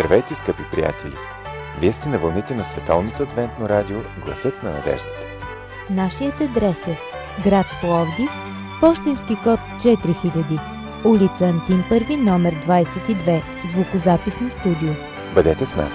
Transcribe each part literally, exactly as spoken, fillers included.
Здравейте, скъпи приятели! Вие сте на вълните на Световното адвентно радио Гласът на надеждата. Нашият адрес е град Пловдив, пощенски код четири хиляди, улица Антим първи, номер двадесет и две, звукозаписно студио. Бъдете с нас!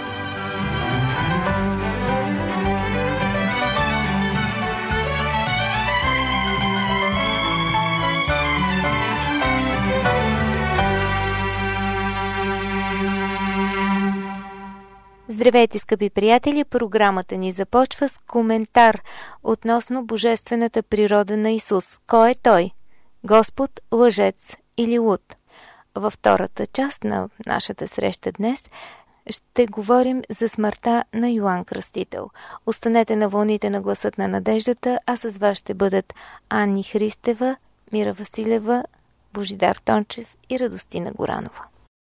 Здравейте, скъпи приятели! Програмата ни започва с коментар относно божествената природа на Исус. Кой е Той? Господ, лъжец или луд? Във втората част на нашата среща днес ще говорим за смъртта на Йоан Кръстител. Останете на вълните на Гласът на надеждата, а с вас ще бъдат Ани Христева, Мира Василева, Божидар Тончев и Радостина Горанова.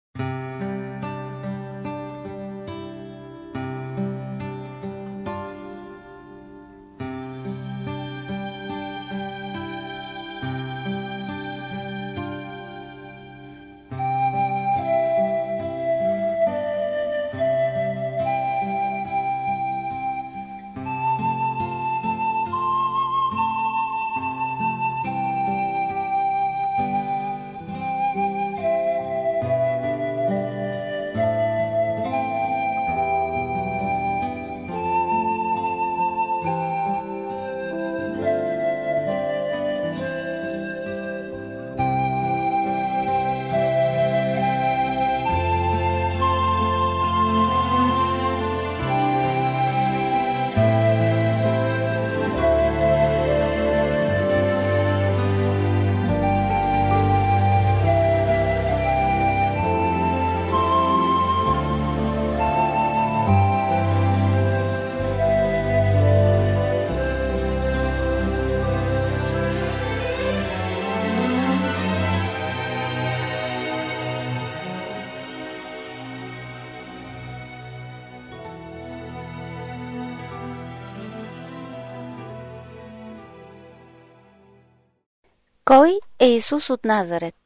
Кой е Исус от Назарет?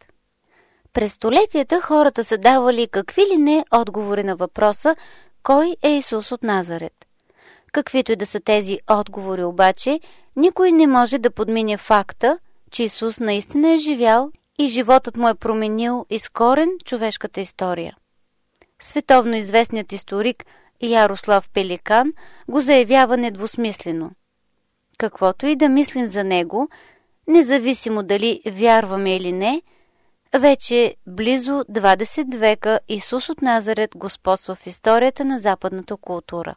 През столетията хората са давали какви ли не отговори на въпроса кой е Исус от Назарет. Каквито и да са тези отговори обаче, никой не може да подмине факта, че Исус наистина е живял и животът му е променил из корен човешката история. Световно известният историк Ярослав Пеликан го заявява недвусмислено. Каквото и да мислим за него, независимо дали вярваме или не, вече близо двадесет века Исус от Назарет господства в историята на западната култура.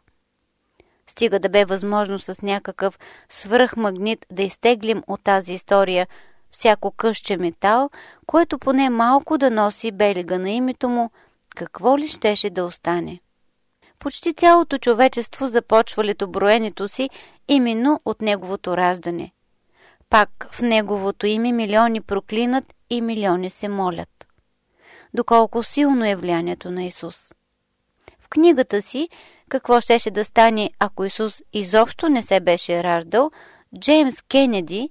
Стига да бе възможно с някакъв свръхмагнит да изтеглим от тази история всяко късче метал, което поне малко да носи белега на името му, какво ли щеше да остане. Почти цялото човечество започва летоброенето си именно от неговото раждане. Пак в неговото име милиони проклинат и милиони се молят. Доколко силно е влиянието на Исус. В книгата си «Какво щеше да стане, ако Исус изобщо не се беше раждал», Джеймс Кенеди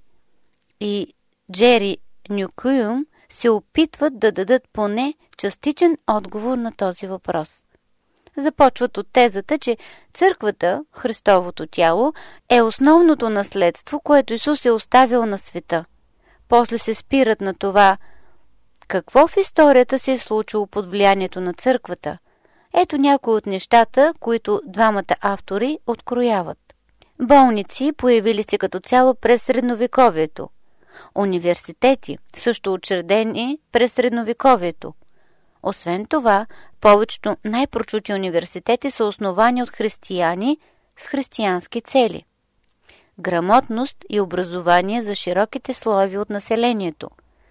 и Джери Нюкюм се опитват да дадат поне частичен отговор на този въпрос. Започват от тезата, че църквата, Христовото тяло, е основното наследство, което Исус е оставил на света. После се спират на това, какво в историята се е случило под влиянието на църквата. Ето някои от нещата, които двамата автори открояват. Болници появили се като цяло през средновековието. Университети, също учредени през средновековието. Освен това, повечето най-прочути университети са основани от християни с християнски цели. Грамотност и образование за широките слоеви от населението.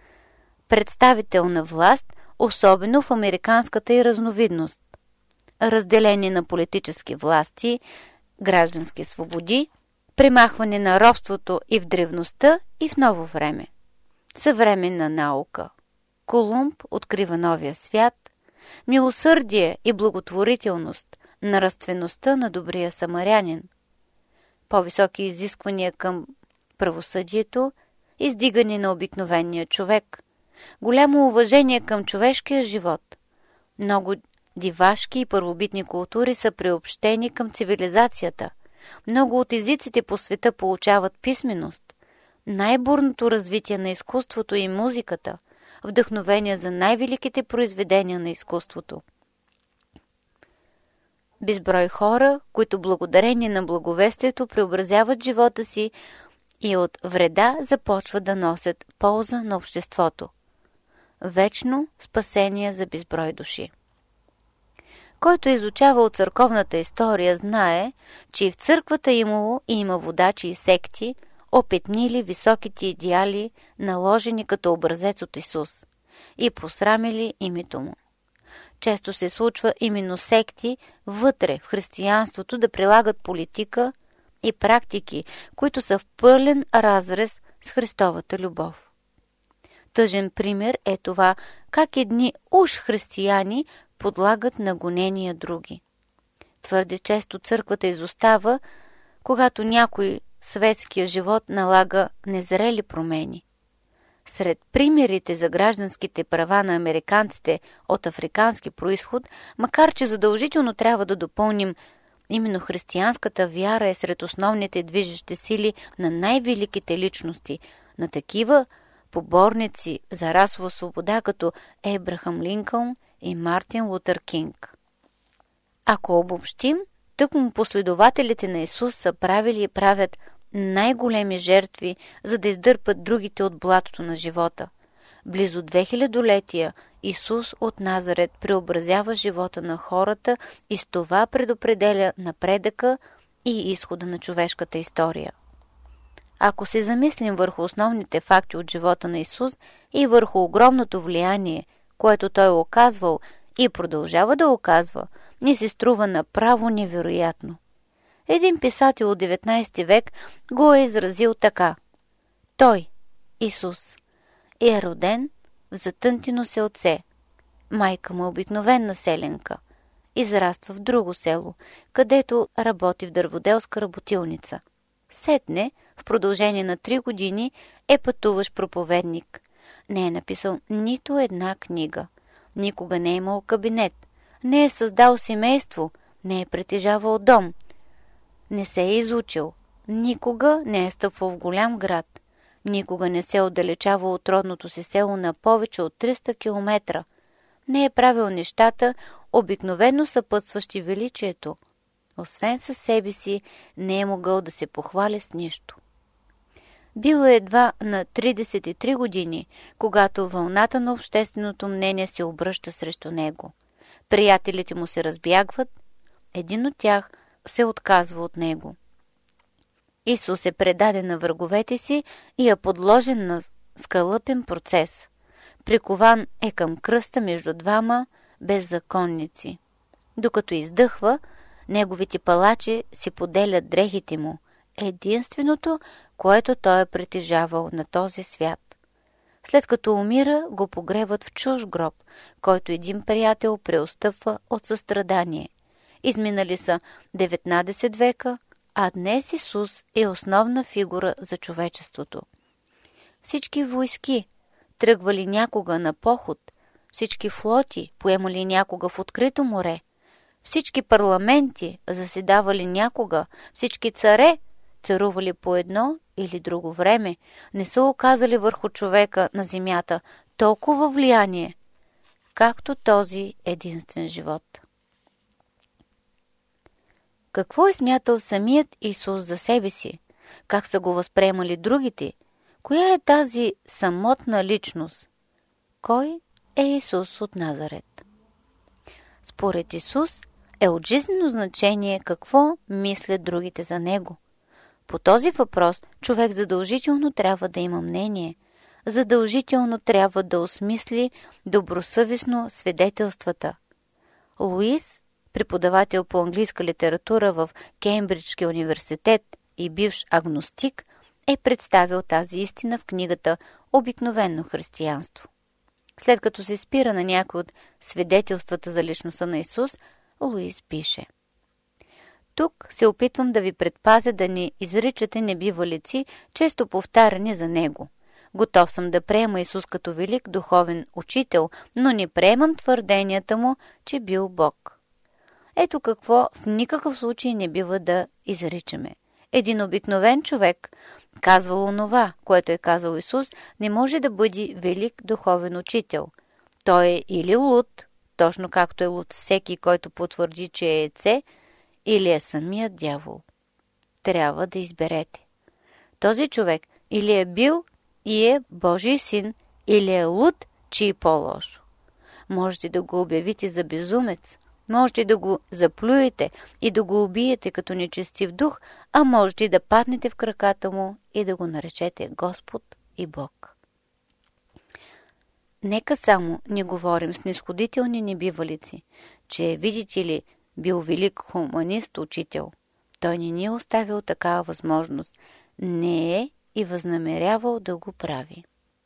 Представителна власт, особено в американската й разновидност. Разделение на политически власти, граждански свободи, премахване на робството и в древността, и в ново време. Съвременна наука. Колумб открива новия свят, милосърдие и благотворителност, нравствеността на добрия самарянин, по-високи изисквания към правосъдието, издигане на обикновения човек, голямо уважение към човешкия живот, много Дивашки и първобитни култури са приобщени към цивилизацията. Много от езиците по света получават писменост. Най-бурното развитие на изкуството и музиката, вдъхновение за най-великите произведения на изкуството. Безброй хора, които благодарение на благовестието преобразяват живота си и от вреда започват да носят полза на обществото. Вечно спасение за безброй души. Който изучава от църковната история, знае, че и в църквата имало и има водачи и секти, опетнили високите идеали, наложени като образец от Исус, и посрамили името му. Често се случва именно секти вътре в християнството да прилагат политика и практики, които са в пълен разрез с Христовата любов. Тъжен пример е това, как едни уж християни подлагат на гонения други. Твърде често църквата изостава, когато някой светския живот налага незрели промени. Сред примерите за гражданските права на американците от африкански происход, макар че задължително трябва да допълним, именно християнската вяра е сред основните движещи сили на най-великите личности, на такива поборници за расова свобода като Ейбрахам Линкълн и Мартин Лутър Кинг. Ако обобщим, тъкмо последователите на Исус са правили и правят най-големи жертви, за да издърпат другите от блатото на живота. Близо две хилядолетия Исус от Назарет преобразява живота на хората и с това предопределя напредъка и изхода на човешката история. Ако се замислим върху основните факти от живота на Исус и върху огромното влияние, което Той оказвал и продължава да оказва, ни се струва направо невероятно. Един писател от деветнайсети век го е изразил така: Той, Исус, е роден в затънтено селце. Майка му е обикновена селенка. Израства в друго село, където работи в дърводелска работилница. Сетне, в продължение на три години, е пътуващ проповедник. Не е написал нито една книга. Никога не е имал кабинет. Не е създал семейство. Не е притежавал дом. Не се е изучил. Никога не е стъпвал в голям град. Никога не се е отдалечавал от родното си село на повече от триста километра. Не е правил нещата, обикновено съпътстващи величието. Освен със себе си, не е могъл да се похвали с нищо. Бил е едва на тридесет и три години, когато вълната на общественото мнение се обръща срещу него. Приятелите му се разбягват, един от тях се отказва от него. Исус е предаде на враговете си и е подложен на скалъпен процес. Прикован е към кръста между двама беззаконници. Докато издъхва, неговите палачи си поделят дрехите му, единственото, което той е притежавал на този свят. След като умира, го погребват в чуж гроб, който един приятел преотстъпва от състрадание. Изминали са деветнайсет века, а днес Исус е основна фигура за човечеството. Всички войски тръгвали някога на поход, всички флоти поемали някога в открито море, всички парламенти заседавали някога, всички царе царували по едно или друго време, не са оказали върху човека на земята толкова влияние, както този единствен живот. Какво е смятал самият Исус за себе си? Как са го възприемали другите? Коя е тази самотна личност? Кой е Исус от Назарет? Според Исус е от жизнено значение какво мислят другите за него. По този въпрос човек задължително трябва да има мнение. Задължително трябва да осмисли добросъвестно свидетелствата. Луис, преподавател по английска литература в Кеймбриджския университет и бивш агностик, е представил тази истина в книгата «Обикновено християнство». След като се спира на някои от свидетелствата за личността на Исус, Луис пише: Тук се опитвам да ви предпазя да не изричате небивалици, често повтаряни за него. Готов съм да приема Исус като велик духовен учител, но не приемам твърденията му, че бил Бог. Ето какво в никакъв случай не бива да изричаме. Един обикновен човек, казвал онова, което е казал Исус, не може да бъде велик духовен учител. Той е или луд, точно както е луд всеки, който потвърди, че е яйце, или е самият дявол. Трябва да изберете. Този човек или е бил и е Божий син, или е луд, че и по-лошо. Можете да го обявите за безумец, можете да го заплюете и да го убиете като нечестив дух, а можете да паднете в краката му и да го наречете Господ и Бог. Нека само не говорим с нисходителни небивалици, че, видите ли, бил велик хуманист, учител. Той не ни е оставил такава възможност. Не е и възнамерявал да го прави.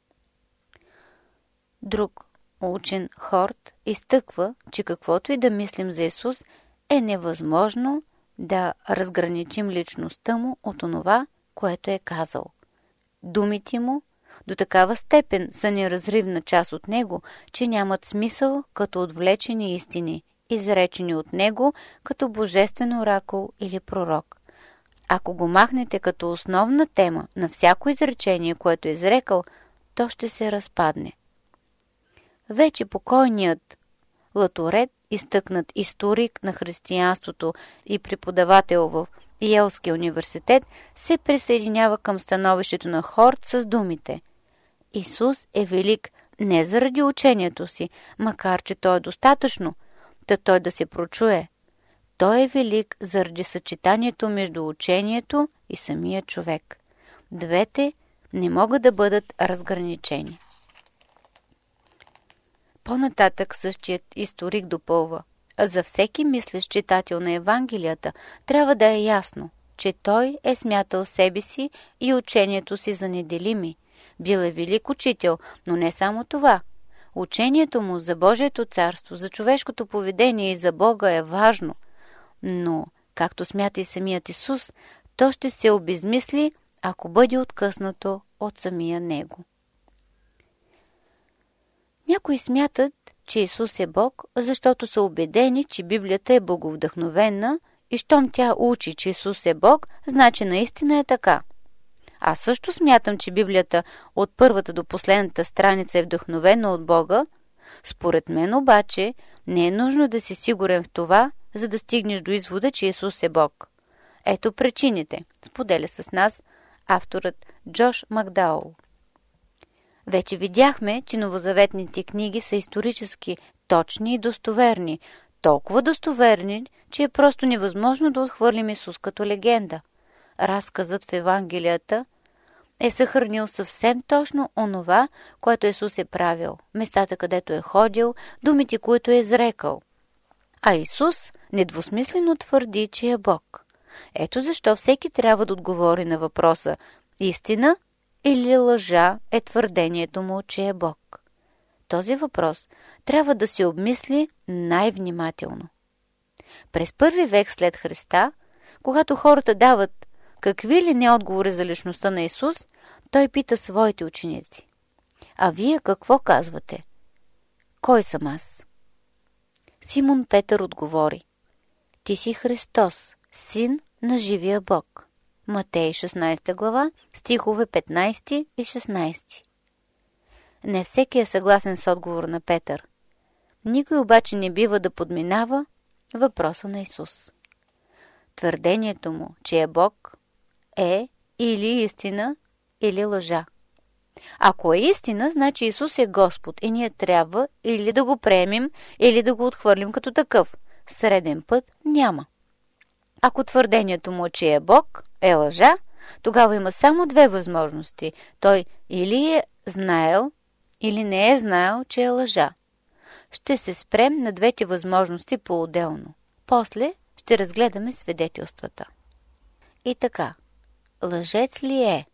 Друг учен Хорт изтъква, че каквото и да мислим за Исус, е невъзможно да разграничим личността му от онова, което е казал. Думите му до такава степен са неразривна част от него, че нямат смисъл като отвлечени истини, изречени от него като божествен оракул или пророк. Ако го махнете като основна тема на всяко изречение, което е изрекал, то ще се разпадне. Вече покойният Латорет, изтъкнат историк на християнството и преподавател в Йелския университет, се присъединява към становището на Хорт с думите: Исус е велик не заради учението си, макар че то е достатъчно, да той да се прочуе. Той е велик заради съчетанието между учението и самия човек. Двете не могат да бъдат разграничени. По-нататък същият историк допълва: за всеки мислещ читател на Евангелията трябва да е ясно, че той е смятал себе си и учението си за неделими. Бил е велик учител, но не само това. Учението му за Божието царство, за човешкото поведение и за Бога е важно. Но, както смята и самият Исус, то ще се обезмисли, ако бъде откъснато от самия него. Някои смятат, че Исус е Бог, защото са убедени, че Библията е боговдъхновена и щом тя учи, че Исус е Бог, значи наистина е така. Аз също смятам, че Библията от първата до последната страница е вдъхновена от Бога. Според мен обаче не е нужно да си сигурен в това, за да стигнеш до извода, че Исус е Бог. Ето причините, споделя с нас авторът Джош Макдаул. Вече видяхме, че новозаветните книги са исторически точни и достоверни, толкова достоверни, че е просто невъзможно да отхвърлим Исус като легенда. Разказът в Евангелията е съхранил съвсем точно онова, което Исус е правил, местата, където е ходил, думите, които е изрекал. А Исус недвусмислено твърди, че е Бог. Ето защо всеки трябва да отговори на въпроса: истина или лъжа е твърдението му, че е Бог? Този въпрос трябва да се обмисли най-внимателно. През първи век след Христа, когато хората дават какви ли не отговори за личността на Исус, той пита своите ученици: а вие какво казвате? Кой съм аз? Симон Петър отговори: ти си Христос, син на живия Бог. Матей шестнадесета глава, стихове петнадесети и шестнадесети. Не всеки е съгласен с отговор на Петър. Никой обаче не бива да подминава въпроса на Исус. Твърдението му, че е Бог, е или истина, или лъжа. Ако е истина, значи Исус е Господ и ние трябва или да го приемем, или да го отхвърлим като такъв. Среден път няма. Ако твърдението му, че е Бог, е лъжа, тогава има само две възможности. Той или е знаел, или не е знаел, че е лъжа. Ще се спрем на двете възможности по-отделно. После ще разгледаме свидетелствата. И така, лъжец ли е?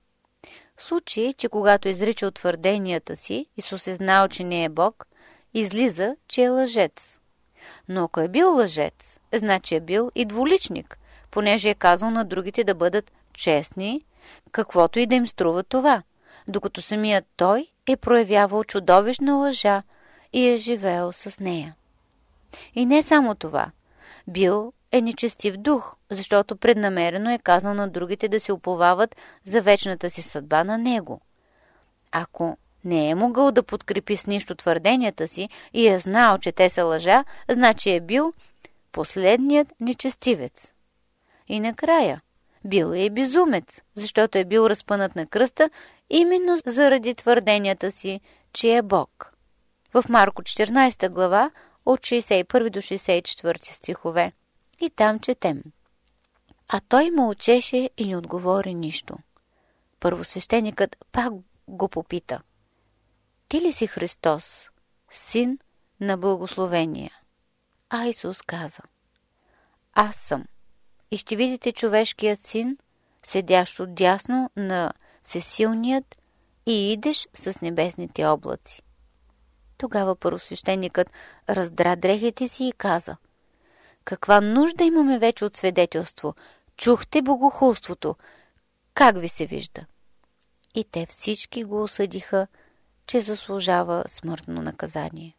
В случай, че когато изрича твърденията си, Исус е знал, че не е Бог, излиза, че е лъжец. Но ако е бил лъжец, значи е бил и двуличник, понеже е казал на другите да бъдат честни, каквото и да им струва това. докато самият той е проявявал чудовищна лъжа и е живеел с нея. И не само това. Бил е нечестив дух, защото преднамерено е казал на другите да се уповават за вечната си съдба на него. Ако не е могъл да подкрепи с нищо твърденията си и е знал, че те са лъжа, значи е бил последният нечестивец. И накрая, бил е и безумец, защото е бил разпънат на кръста именно заради твърденията си, че е Бог. В Марко четиринадесета глава от шейсет и първи до шейсет и четвърти стихове. И там четем. А той мълчеше и не отговори нищо. Първосвещеникът пак го попита. Ти ли си Христос, син на благословения? А Исус каза. Аз съм. И ще видите човешкият син, седящ отдясно на всесилният и идеш с небесните облаци. Тогава първосвещеникът раздра дрехите си и каза. Каква нужда имаме вече от свидетелство? Чухте богохулството. Как ви се вижда? И те всички го осъдиха, че заслужава смъртно наказание.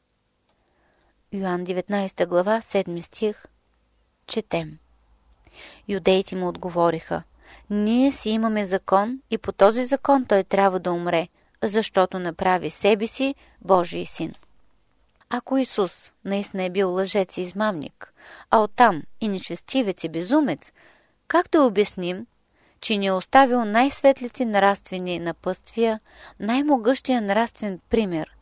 Йоан деветнадесета глава, седми стих. Четем. Юдеите му отговориха. Ние си имаме закон и по този закон той трябва да умре, защото направи себе си Божий син. Ако Исус наистина е бил лъжец и измамник, а оттам и нечестивец и безумец, как да обясним, че ни е оставил най-светлите нравствени напътствия, най-могъщия нравствен пример?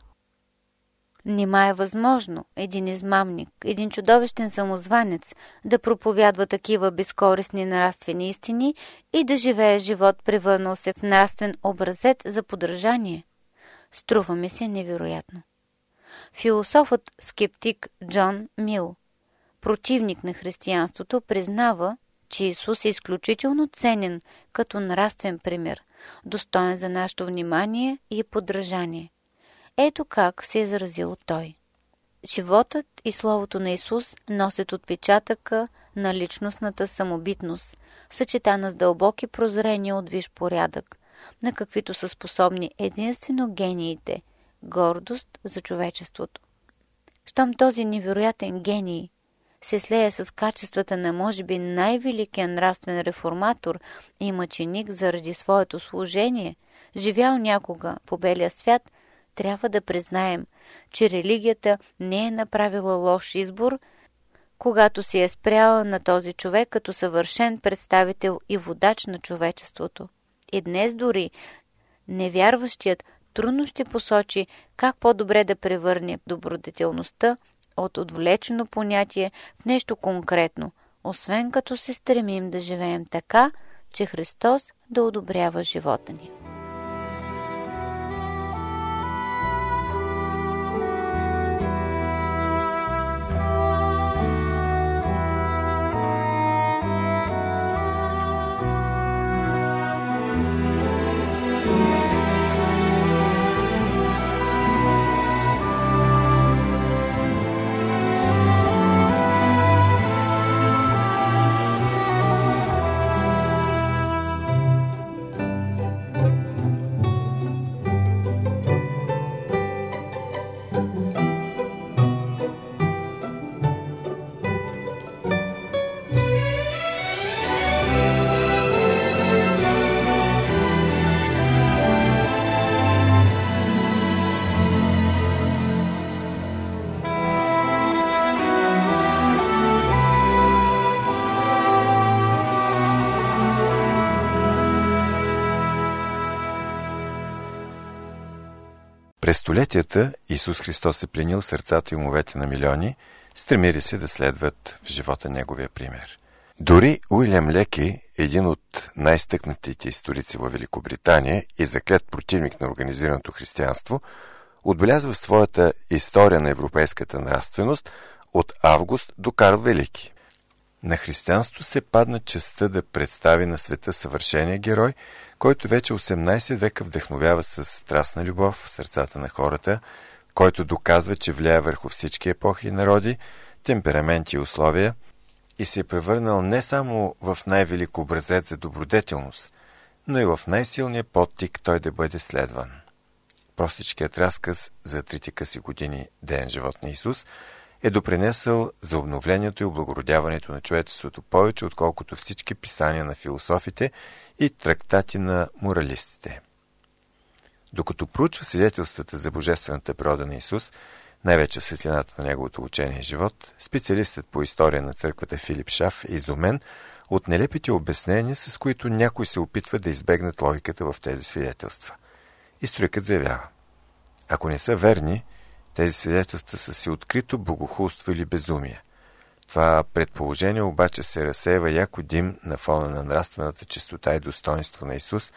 Нима е възможно един измамник, един чудовищен самозванец да проповядва такива безкорисни нравствени истини и да живее живот, превърнал се в нравствен образец за подражание? Струва ми се невероятно. Философът скептик Джон Мил, противник на християнството, признава, че Исус е изключително ценен като нравствен пример, достоен за нашето внимание и подражание. Ето как се е изразил той. Животът и словото на Исус носят отпечатъка на личностната самобитност, съчетана с дълбоки прозрения от висш порядък, на каквито са способни единствено гениите, гордост за човечеството. Щом този невероятен гений се слея с качествата на може би най-великия нравствен реформатор и мъченик заради своето служение, живял някога по белия свят, трябва да признаем, че религията не е направила лош избор, когато си е спряла на този човек като съвършен представител и водач на човечеството. И днес дори невярващият трудно ще посочи как по-добре да превърне добродетелността от отвлечено понятие в нещо конкретно, освен като се стремим да живеем така, че Христос да одобрява живота ни. През столетията Исус Христос е пленил сърцата и умовете на милиони, стремили се да следват в живота неговия пример. Дори Уилям Леки, един от най-стъкнатите историци във Великобритания и заклет противник на организираното християнство, отбелязва в своята история на европейската нравственост от Август до Карл Велики. На християнство се падна честта да представи на света съвършения герой, който вече осемнадесет века вдъхновява с страстна любов в сърцата на хората, който доказва, че влияе върху всички епохи и народи, темпераменти и условия и се е превърнал не само в най-велик образец за добродетелност, но и в най-силния подтик той да бъде следван. Простичкият разказ за трите къси години деен живот на Исус е допринесъл за обновлението и облагородяването на човечеството повече, отколкото всички писания на философите и трактати на моралистите. Докато проучва свидетелствата за божествената природа на Исус, най-вече в светлината на неговото учение и живот, специалистът по история на църквата Филип Шаф е изумен от нелепите обяснения, с които някой се опитва да избегнат логиката в тези свидетелства. Историкът заявява: ако не са верни, тези свидетелства са си открито богохулство или безумие. Това предположение обаче се разсеява яко дим на фона на нравствената чистота и достоинство на Исус,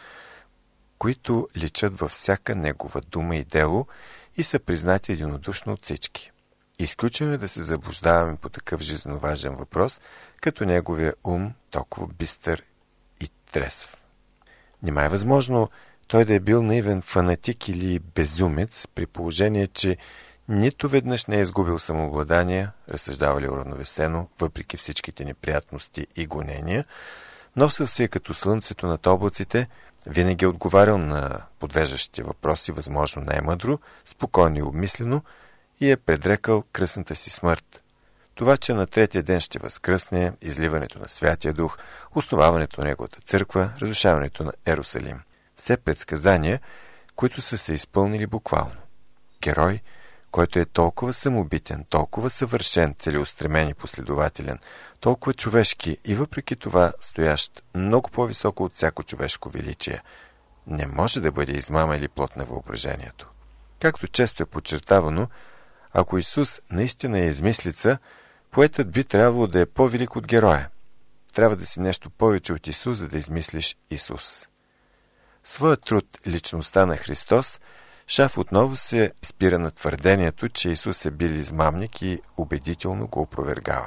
които личат във всяка негова дума и дело и са признати единодушно от всички. Изключено е да се заблуждаваме по такъв жизненоважен въпрос, като неговия ум толкова бистър и трезв. Нима е възможно той да е бил наивен фанатик или безумец, при положение, че нито веднъж не е изгубил самообладание, разсъждава ли уравновесено, въпреки всичките неприятности и гонения, носил се като слънцето над облаците, винаги е отговарял на подвеждащите въпроси възможно най-мъдро, спокойно и обмислено и е предрекал кръстната си смърт. Това, че на третия ден ще възкръсне, изливането на Святия Дух, основаването на неговата църква, разрушаването на Ерусалим. Все предсказания, които са се изпълнили буквално. Герой, който е толкова самобитен, толкова съвършен, целеустремен и последователен, толкова човешки и въпреки това стоящ много по-високо от всяко човешко величие, не може да бъде измама или плод на въображението. Както често е подчертавано, ако Исус наистина е измислица, поетът би трябвало да е по-велик от героя. Трябва да си нещо повече от Исус, за да измислиш Исус. Своят труд «Личността на Христос» Шаф отново се спира на твърдението, че Исус е бил измамник и убедително го опровергава.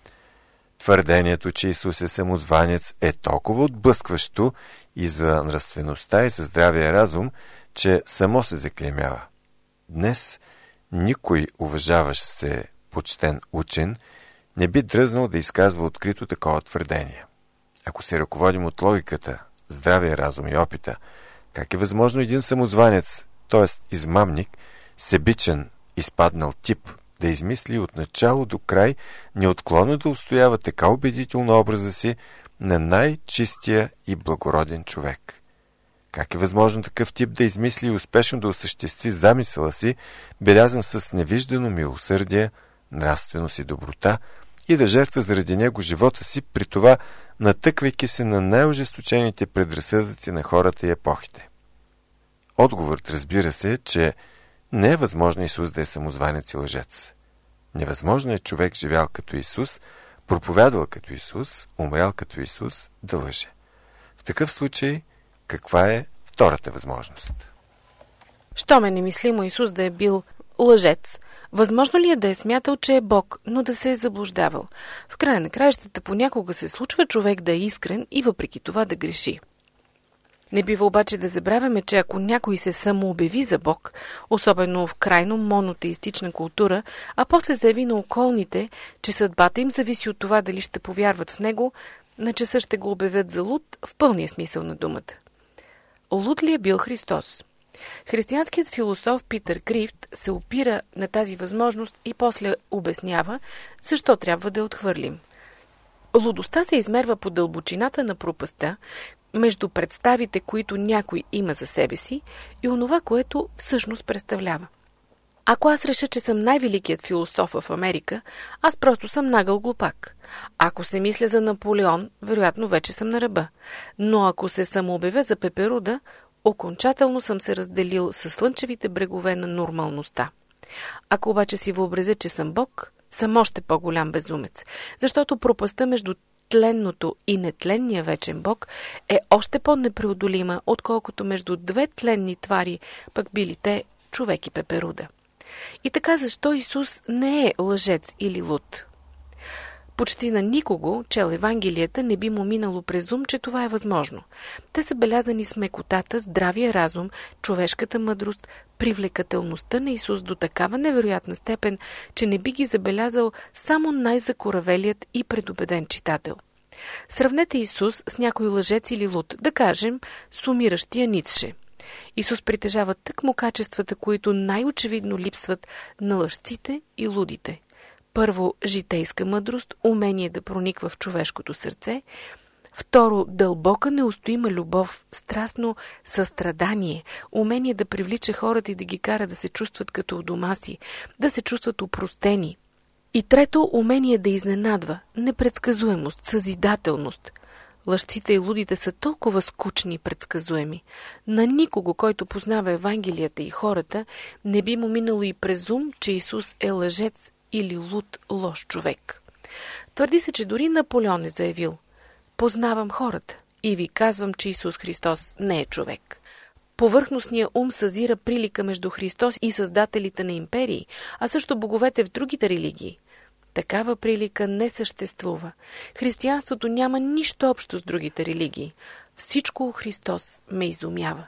Твърдението, че Исус е самозванец, е толкова отблъскващо и за нравствеността и за здравия разум, че само се заклеймява. Днес никой уважаващ се почтен учен не би дръзнал да изказва открито такова твърдение. Ако се ръководим от логиката, здравия разум и опита, как е възможно един самозванец, т.е. измамник, себичен, изпаднал тип, да измисли от начало до край неотклонно да устоява така убедително образа си на най-чистия и благороден човек? Как е възможно такъв тип да измисли и успешно да осъществи замисъла си, белязан с невиждано милосърдие, нравственост и доброта, и да жертва заради него живота си, при това натъквайки се на най-ожесточените предразсъдъци на хората и епохите? Отговорът, разбира се, е, че не е възможно Исус да е самозванец и лъжец. Невъзможно е човек, живял като Исус, проповядвал като Исус, умрял като Исус, да лъже. В такъв случай, каква е втората възможност? Щом е немислимо Исус да е бил лъжец, възможно ли е да е смятал, че е Бог, но да се е заблуждавал? В края на краищата понякога се случва човек да е искрен и въпреки това да греши. Не бива обаче да забравяме, че ако някой се самообяви за Бог, особено в крайно монотеистична култура, а после заяви на околните, че съдбата им зависи от това дали ще повярват в него, на часа ще го обявят за луд в пълния смисъл на думата. Луд ли е бил Христос? Християнският философ Питър Крифт се опира на тази възможност и после обяснява защо трябва да я отхвърлим. Лудостта се измерва по дълбочината на пропастта между представите, които някой има за себе си, и онова, което всъщност представлява. Ако аз реша, че съм най-великият философ в Америка, аз просто съм нагъл глупак. Ако се мисля за Наполеон, вероятно вече съм на ръба. Но ако се самообявя за Пеперуда, окончателно съм се разделил със слънчевите брегове на нормалността. Ако обаче си въобразя, че съм Бог, съм още по-голям безумец, защото пропастта между тленното и нетленния вечен Бог е още по-непреодолима, отколкото между две тленни твари, пък били те човек и Пеперуда. И така, защо Исус не е лъжец или луд? Почти на никого, чел Евангелията, не би му минало през ум, че това е възможно. Те са белязани с мекотата, здравия разум, човешката мъдрост, привлекателността на Исус до такава невероятна степен, че не би ги забелязал само най-закоравелият и предубеден читател. Сравнете Исус с някой лъжец или луд, да кажем сумиращия Ницше. Исус притежава тъкмо качествата, които най-очевидно липсват на лъжците и лудите. Първо, житейска мъдрост, умение да прониква в човешкото сърце. Второ, дълбока неустоима любов, страстно състрадание, умение да привлича хората и да ги кара да се чувстват като у дома си, да се чувстват опростени. И трето, умение да изненадва, непредсказуемост, съзидателност. Лъжците и лудите са толкова скучни и предсказуеми. На никого, който познава Евангелията и хората, не би му минало и през ум, че Исус е лъжец или луд, лош човек. Твърди се, че дори Наполеон е заявил: познавам хората и ви казвам, че Исус Христос не е човек. Повърхностният ум съзира прилика между Христос и създателите на империи, а също боговете в другите религии. Такава прилика не съществува. Християнството няма нищо общо с другите религии. Всичко у Христос ме изумява.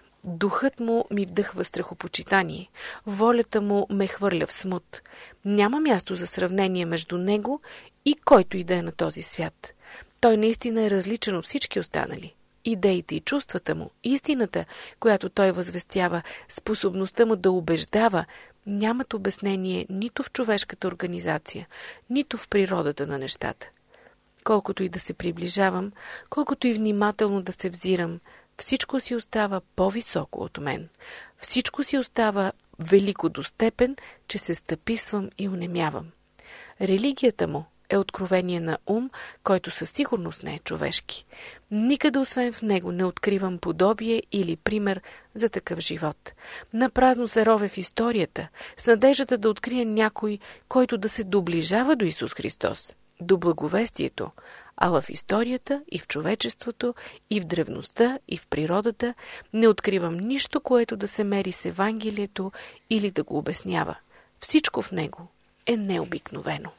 Духът му ми вдъхва страхопочитание. Волята му ме хвърля в смут. Няма място за сравнение между него и който и да е на този свят. Той наистина е различен от всички останали. Идеите и чувствата му, истината, която той възвестява, способността му да убеждава, нямат обяснение нито в човешката организация, нито в природата на нещата. Колкото и да се приближавам, колкото и внимателно да се взирам, всичко си остава по-високо от мен. Всичко си остава велико до степен, че се стъписвам и унемявам. Религията му е откровение на ум, който със сигурност не е човешки. Никъде освен в него не откривам подобие или пример за такъв живот. Напразно се рове в историята, с надеждата да открия някой, който да се доближава до Исус Христос, до благовестието, а в историята и в човечеството, и в древността, и в природата не откривам нищо, което да се мери с Евангелието или да го обяснява. Всичко в него е необикновено.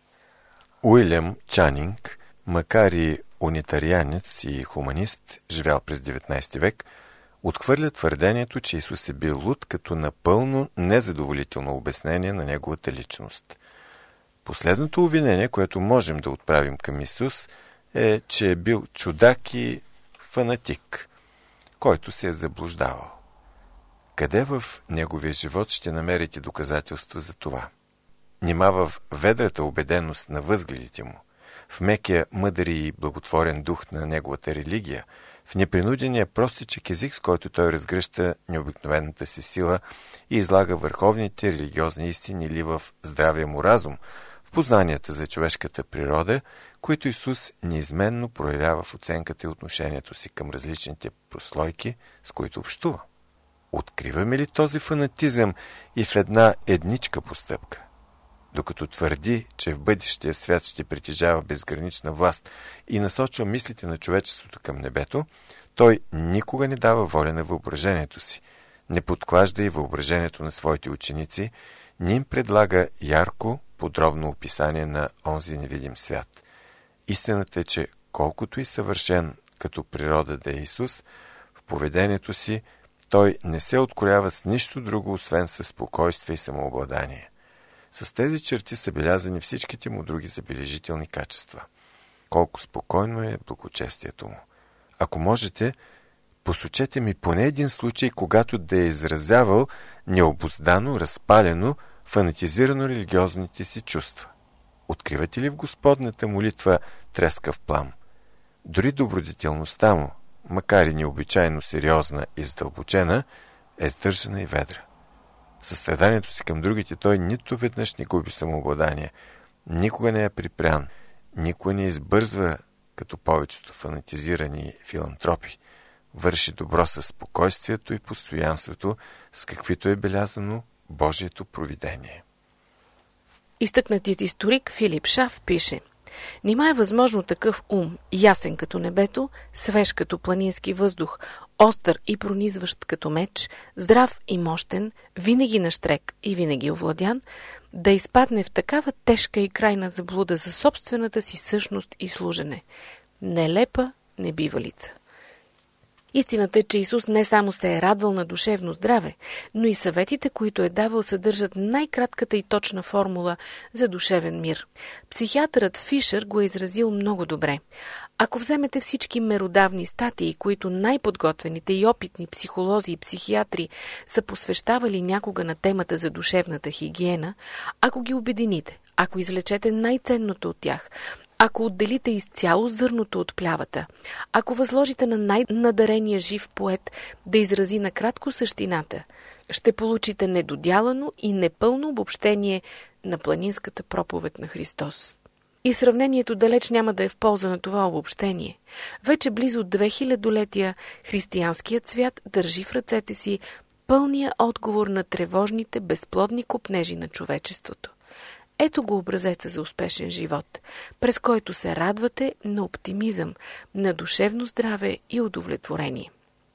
Уилям Чанинг, макар и унитарианец и хуманист, живял през деветнайсети век, отхвърля твърдението, че Исус е бил луд като напълно незадоволително обяснение на неговата личност. Последното обвинение, което можем да отправим към Исус, е, че е бил чудак и фанатик, който се е заблуждавал. Къде в неговия живот ще намерите доказателства за това? Нима в ведрата убеденост на възгледите му, в мекия мъдър и благотворен дух на неговата религия, в непринудения простичък език, с който той разгръща необикновената си сила и излага върховните религиозни истини, или в здравия му разум, в познанията за човешката природа, които Исус неизменно проявява в оценката и отношението си към различните прослойки, с които общува. Откриваме ли този фанатизъм и в една едничка постъпка? Докато твърди, че в бъдещия свят ще притежава безгранична власт и насочва мислите на човечеството към небето, той никога не дава воля на въображението си, не подклажда и въображението на своите ученици, не им предлага ярко, подробно описание на онзи невидим свят. Истината е, че колкото и съвършен като природа да е Исус, в поведението си той не се откроява с нищо друго, освен със спокойствие и самообладание. С тези черти са белязани всичките му други забележителни качества. Колко спокойно е благочестието му. Ако можете, посочете ми поне един случай, когато да е изразявал необуздано, разпалено, фанатизирано религиозните си чувства. Откривате ли в Господната молитва трескав плам? Дори добродетелността му, макар и необичайно сериозна и задълбочена, е сдържана и ведра. Състраданието си към другите той нито веднъж не губи самообладание, никога не е припрян, никога не избързва като повечето фанатизирани филантропи, върши добро със спокойствието и постоянството, с каквито е белязано Божието провидение. Изтъкнатият историк Филип Шаф пише: нима е възможно такъв ум, ясен като небето, свеж като планински въздух, остър и пронизващ като меч, здрав и мощен, винаги нащрек и винаги овладян, да изпадне в такава тежка и крайна заблуда за собствената си същност и служене. Нелепа небивалица. Истината е, че Исус не само се е радвал на душевно здраве, но и съветите, които е давал, съдържат най-кратката и точна формула за душевен мир. Психиатърът Фишер го е изразил много добре. Ако вземете всички меродавни статии, които най-подготвените и опитни психолози и психиатри са посвещавали някога на темата за душевната хигиена, ако ги обедините, ако извлечете най-ценното от тях, ако отделите изцяло зърното от плявата, ако възложите на най-надарения жив поет да изрази накратко същината, ще получите недодялано и непълно обобщение на планинската проповед на Христос. И сравнението далеч няма да е в полза на това обобщение. Вече близо две хилядолетия християнският свят държи в ръцете си пълния отговор на тревожните, безплодни копнежи на човечеството. Ето го образеца за успешен живот, през който се радвате на оптимизъм, на душевно здраве и удовлетворение.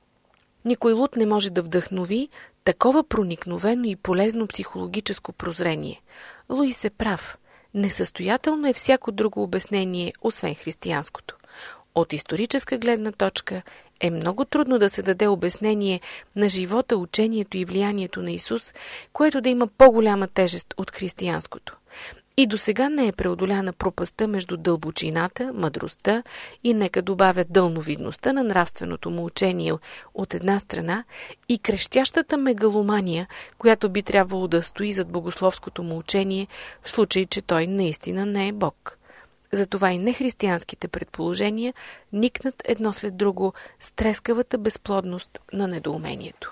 Никой луд не може да вдъхнови такова проникновено и полезно психологическо прозрение. Луис е прав. Несъстоятелно е всяко друго обяснение, освен християнското. От историческа гледна точка е много трудно да се даде обяснение на живота, учението и влиянието на Исус, което да има по-голяма тежест от християнското. И досега не е преодоляна пропастта между дълбочината, мъдростта и, нека добавя, дълновидността на нравственото му учение от една страна и крещящата мегаломания, която би трябвало да стои зад богословското му учение, в случай, че той наистина не е Бог. Затова и нехристиянските предположения никнат едно след друго с трескавата безплодност на недоумението.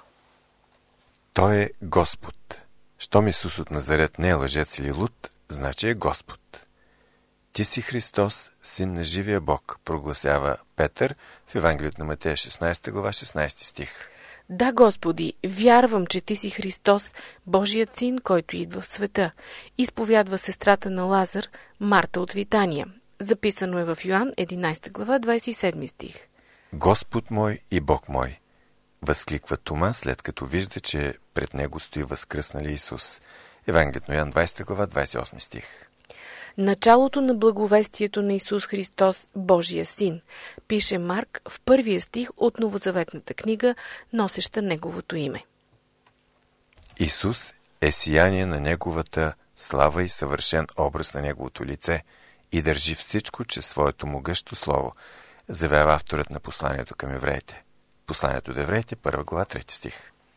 Той е Господ. Щом Исус от Назарет не е лъжец или луд, значи е Господ. Ти си Христос, син на живия Бог, прогласява Петър в Евангелието на Матея шестнадесета глава, шестнадесети стих. Да, Господи, вярвам, че Ти си Христос, Божият син, който идва в света, изповядва сестрата на Лазар, Марта от Витания. Записано е в Йоан единадесета глава, двадесет и седми стих. Господ мой и Бог мой, възкликва Тома, след като вижда, че пред него стои възкръснали Исус. Евангелието на Йоан двадесета глава, двадесет и осми стих. Началото на благовестието на Исус Христос, Божия син, пише Марк в първия стих от Новозаветната книга, носеща неговото име. Исус е сияние на неговата слава и съвършен образ на неговото лице и държи всичко чрез своето могъщо слово, заявява авторът на посланието към евреите. Посланието до евреите, първа глава, трети стих.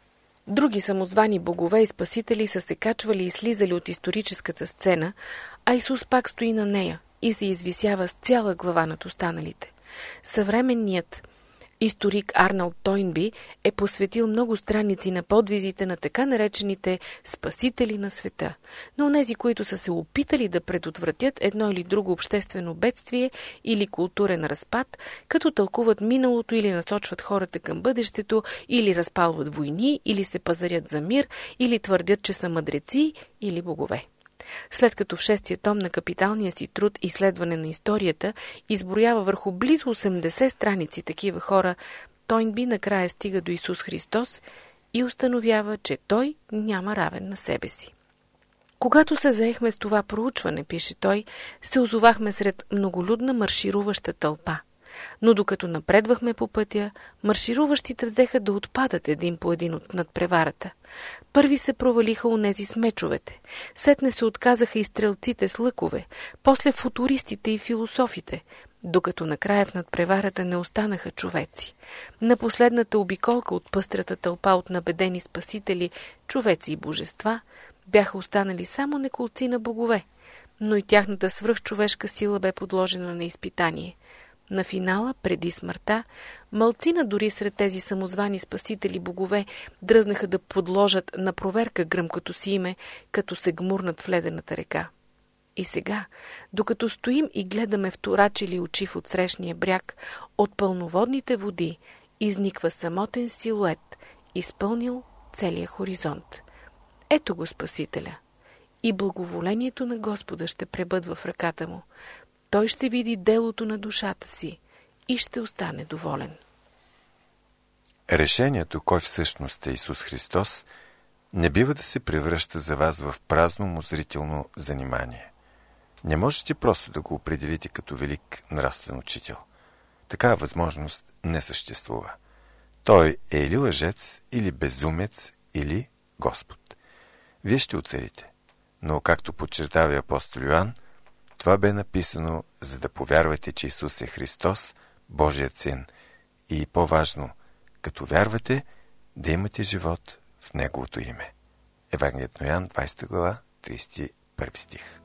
Други самозвани богове и спасители са се качвали и слизали от историческата сцена, а Исус пак стои на нея и се извисява с цяла глава над останалите. Съвременният историк Арнолд Тойнби е посветил много страници на подвизите на така наречените спасители на света, на онези, които са се опитали да предотвратят едно или друго обществено бедствие или културен разпад, като тълкуват миналото или насочват хората към бъдещето, или разпалват войни, или се пазарят за мир, или твърдят, че са мъдреци или богове. След като в шестия том на капиталния си труд «Изследване на историята» изброява върху близо осемдесет страници такива хора, Тойнби накрая стига до Исус Христос и установява, че Той няма равен на себе си. Когато се заехме с това проучване, пише той, се озовахме сред многолюдна маршируваща тълпа. Но докато напредвахме по пътя, маршируващите взеха да отпадат един по един от надпреварата. Първи се провалиха онези с мечовете, сетне се отказаха и стрелците с лъкове, после футуристите и философите, докато накрая в надпреварата не останаха човеци. На последната обиколка от пъстрата тълпа от набедени спасители, човеци и божества, бяха останали само неколци на богове, но и тяхната свръхчовешка сила бе подложена на изпитание. На финала, преди смъртта, малцина дори сред тези самозвани спасители богове дръзнаха да подложат на проверка гръмкото си име, като се гмурнат в ледената река. И сега, докато стоим и гледаме вторачили очи в отсрещния бряг, от пълноводните води изниква самотен силует, изпълнил целия хоризонт. Ето го Спасителя. И благоволението на Господа ще пребъдва в ръката му. Той ще види делото на душата си и ще остане доволен. Решението, кой всъщност е Исус Христос, не бива да се превръща за вас в празно му зрително занимание. Не можете просто да го определите като велик нравствен учител. Такава възможност не съществува. Той е или лъжец, или безумец, или Господ. Вие ще оцелите. Но, както подчертава апостол Йоан, това бе написано, за да повярвате, че Исус е Христос, Божият Син. И по-важно, като вярвате, да имате живот в Неговото име. Евангелието на Йоан, двадесета глава, тридесет и първи стих.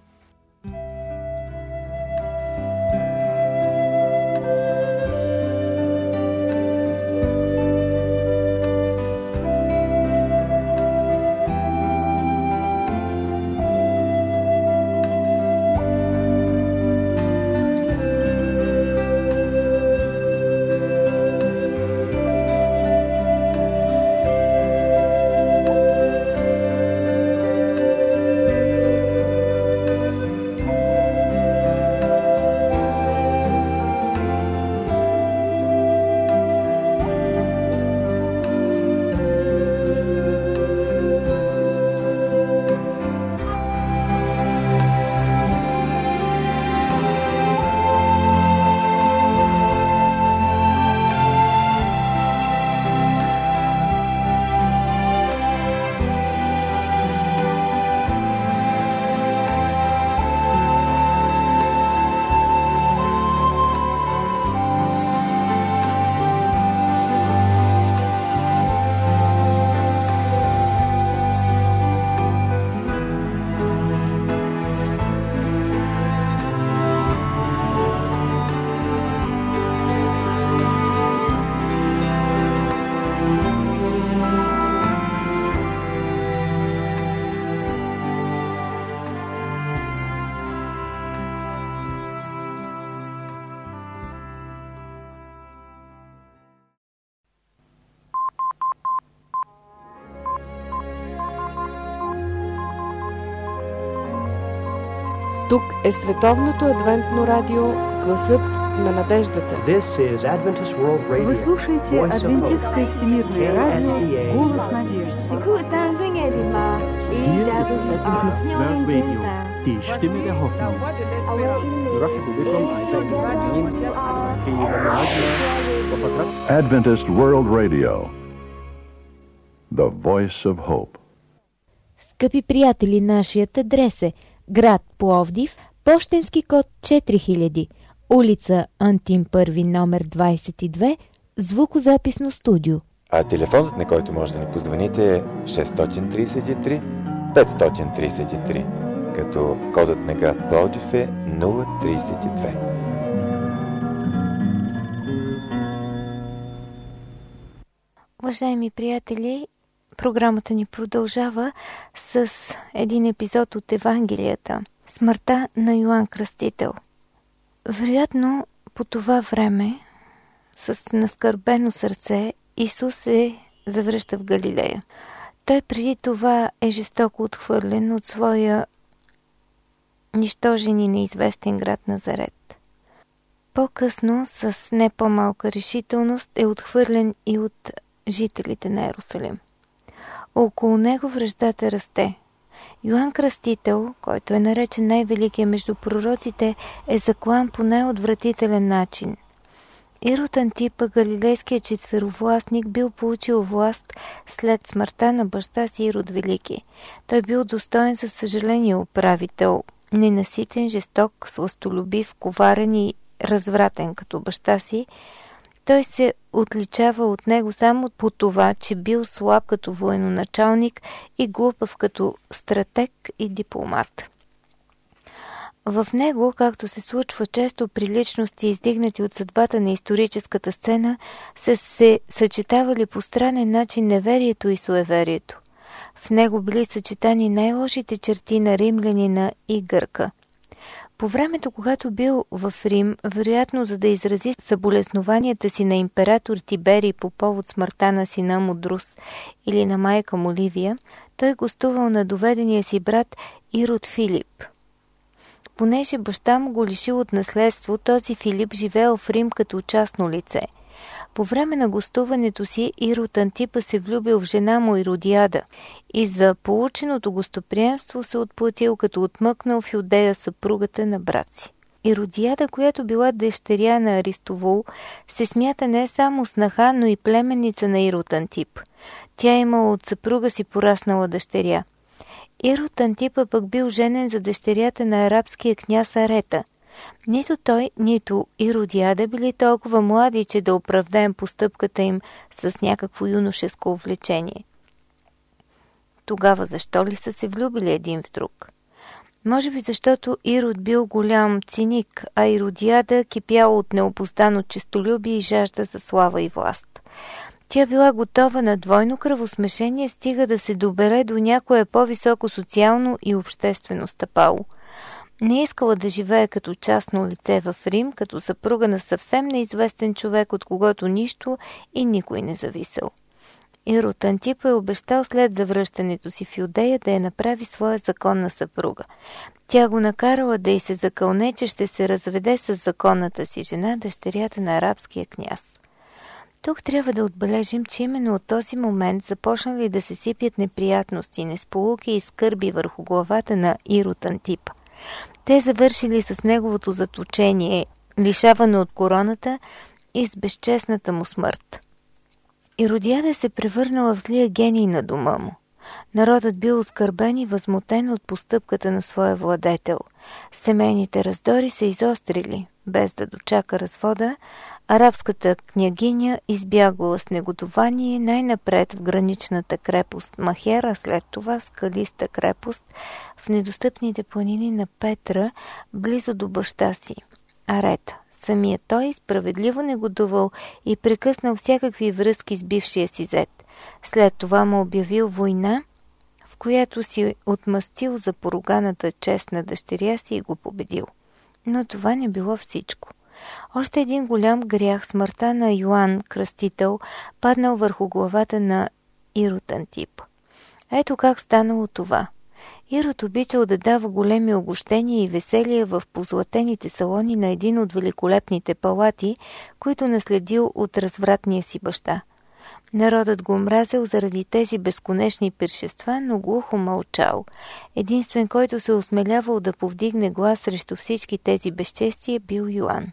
Тук е Световното адвентно радио, гласът на надеждата. Вы слушаете Адвентистское всемирное радио, голос надежды. Die Stimme der Hoffnung. Adventist World Radio, the voice of hope. Скъпи приятели, нашият адрес е град Пловдив, пощенски код четири хиляди, улица Антим първи, номер двадесет и две, звукозаписно студио. А телефонът, на който може да ни позвоните, е шест три три пет три три, като кодът на град Пловдив е нула тридесет и две. Уважаеми приятели, програмата ни продължава с един епизод от Евангелията – смъртта на Йоан Кръстител. Вероятно, по това време, с наскърбено сърце, Исус се завръща в Галилея. Той преди това е жестоко отхвърлен от своя нищожен и неизвестен град Назарет. По-късно, с не по-малка решителност, е отхвърлен и от жителите на Йерусалим. Около него враждата расте. Йоан Кръстител, който е наречен най-великия между пророците, е заклан по най-отвратителен начин. Ирод Антипа, галилейският четверовластник, бил получил власт след смъртта на баща си Ирод Велики. Той бил достоен за съжаление управител, ненаситен, жесток, сластолюбив, коварен и развратен като баща си. Той се отличава от него само по това, че бил слаб като военачалник и глупав като стратег и дипломат. В него, както се случва често при личности, издигнати от съдбата на историческата сцена, се, се съчетавали по странен начин неверието и суеверието. В него били съчетани най-лошите черти на римлянина и гърка. По времето, когато бил в Рим, вероятно за да изрази съболезнованията си на император Тиберий по повод смъртта на сина му Друс или на майка му Ливия, той гостувал на доведения си брат Ирод Филип. Понеже баща му го лишил от наследство, този Филип живеел в Рим като частно лице. По време на гостуването си Ирод Антипа се влюбил в жена му Иродиада и за полученото гостоприемство се отплатил, като отмъкнал в Юдея съпругата на брат си. Иродиада, която била дъщеря на Аристовул, се смята не само снаха, но и племенница на Ирод Антип. Тя имала от съпруга си пораснала дъщеря. Ирод Антипа пък бил женен за дъщерята на арабския княз Арета. Нито той, нито Иродиада били толкова млади, че да оправдаем постъпката им с някакво юношеско увлечение. Тогава защо ли са се влюбили един в друг? Може би защото Ирод бил голям циник, а Иродиада кипяла от необуздано честолюбие и жажда за слава и власт. Тя била готова на двойно кръвосмешение, стига да се добере до някое по-високо социално и обществено стъпало. Не искала да живее като частно лице в Рим, като съпруга на съвсем неизвестен човек, от когото нищо и никой не зависел. Ирод Антипа е обещал след завръщането си в Юдея да я направи своя законна съпруга. Тя го накарала да й се закълне, че ще се разведе с законната си жена, дъщерята на арабския княз. Тук трябва да отбележим, че именно от този момент започнали да се сипят неприятности, несполуки и скърби върху главата на Ирод Антипа. Те завършили с неговото заточение, лишаване от короната и с безчестната му смърт. Иродиада се превърнала в злия гений на дома му. Народът бил оскърбен и възмутен от постъпката на своя владетел. Семейните раздори се изострили. Без да дочака развода, арабската княгиня избягала с негодование най-напред в граничната крепост Махера, след това в скалиста крепост в недостъпните планини на Петра, близо до баща си, Арета. Самият той справедливо негодувал и прекъснал всякакви връзки с бившия си зет. След това му обявил война, в която си отмъстил за поруганата чест на дъщеря си и го победил. Но това не било всичко. Още един голям грях, смъртта на Йоан Кръстител, паднал върху главата на Ирод Антип. Ето как станало това. Ирод обичал да дава големи огощения и веселия в позлатените салони на един от великолепните палати, които наследил от развратния си баща. Народът го омразил заради тези безконечни пиршества, но глухо мълчал. Единствен, който се осмелявал да повдигне глас срещу всички тези безчестия, бил Йоан.